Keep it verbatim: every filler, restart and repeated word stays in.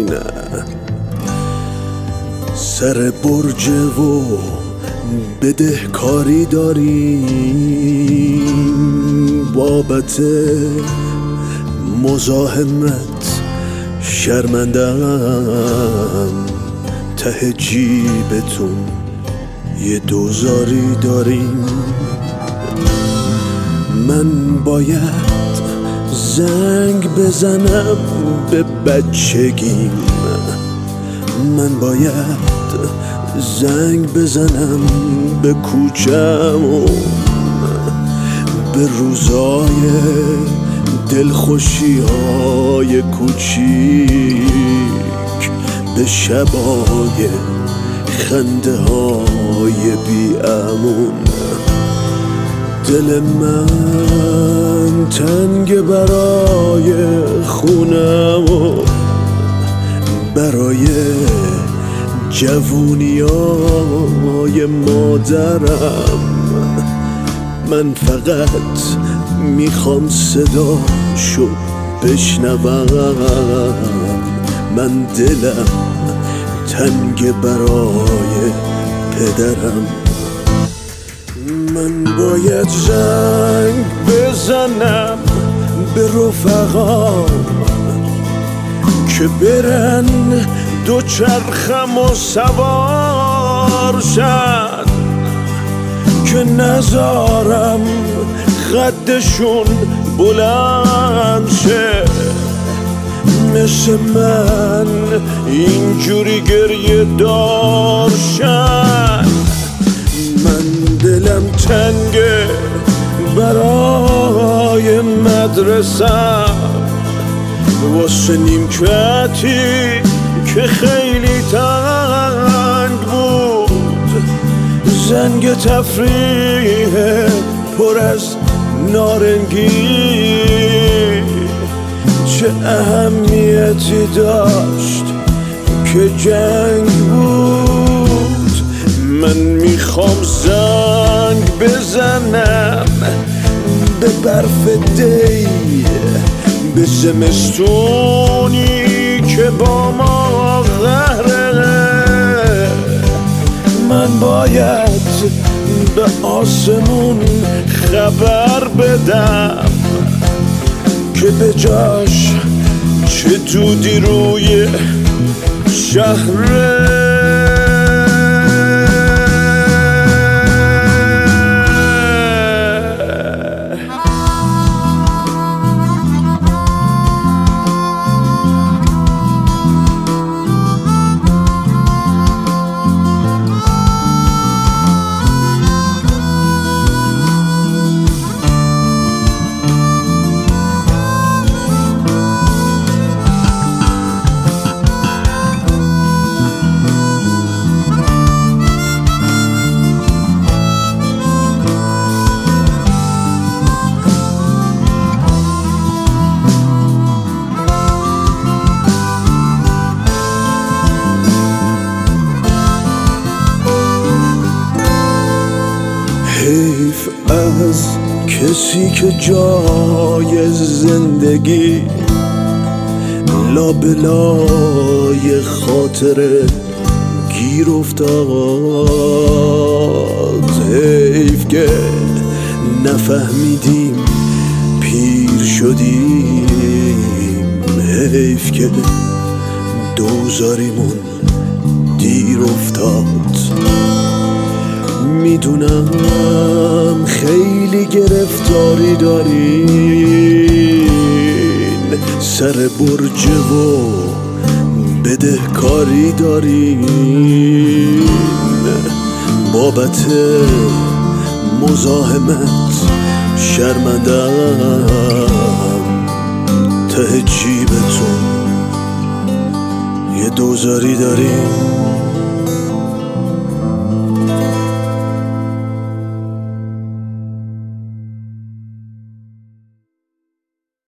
نه سر برج و بدهکاری داریم بابت مزاحمت شرمندم ته جیبتون یه دوزاری داریم من باید زنگ بزنم به بچگیم من باید زنگ بزنم به کوچمون به روزای دلخوشی های کوچیک به شبای خنده های بی امون دل من تنگ برای خونم و برای جوونیای مادرم من فقط میخوام صداشو بشنوم من دلم تنگ برای پدرم من باید زنگ بزنم به رفقام که برن دو چرخم و سوار شن که نذارم قدشون بلند شه مثل من اینجوری گریه دار شن من دلم تنگه برای مدرسم واسه نیمکتی که خیلی تنگ بود زنگ تفریح پر از نارنگی چه اهمیتی داشت که جنگ بود من میخوام زنگ بزنم به برف دی به زمستونی که با ما قهره من باید به آسمون خبر بدم که به جاش چه دودی روی شهره حیف از کسی که جای زندگی لابلای خاطره گیر افتاد حیف که نفهمیدیم پیر شدیم حیف که دوزاریمون دیر افتاد میدونم خیلی گرفتاری دارین سر برج و بدهکاری دارین بابت مزاحمت شرمندم ته جیبتون یه دوزاری دارین